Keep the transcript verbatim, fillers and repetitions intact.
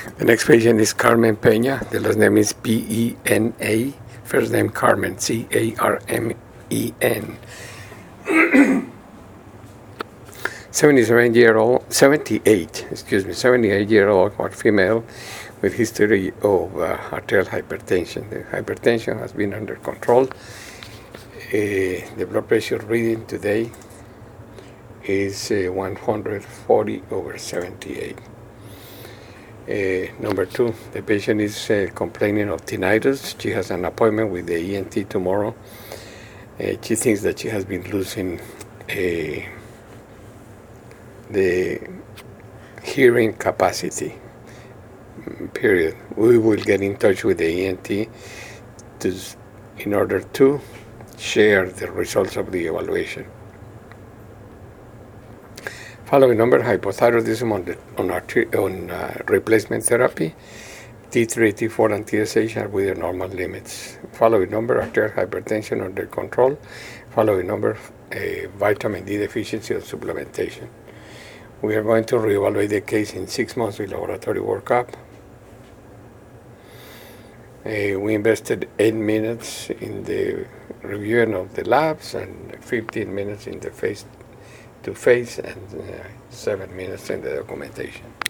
The next patient is Carmen Peña. The last name is P E N A. First name Carmen, C A R M E N. seventy-seven year old, seventy-eight, excuse me, seventy-eight year old white female with history of uh, arterial hypertension. The hypertension has been under control. Uh, the blood pressure reading today is uh, one hundred forty over seventy-eight. Uh, number two, the patient is uh, complaining of tinnitus. She has an appointment with the E N T tomorrow. Uh, she thinks that she has been losing uh, the hearing capacity, period. We will get in touch with the E N T to, in order to share the results of the evaluation. Following number, hypothyroidism on, the, on, arter- on uh, replacement therapy. T three, T four, and T S H are within normal limits. Following number, arterial hypertension under control. Following number, uh, vitamin D deficiency or supplementation. We are going to reevaluate the case in six months with laboratory workup. Uh, we invested eight minutes in the reviewing of the labs and fifteen minutes in the face to face and uh, seven minutes in the documentation.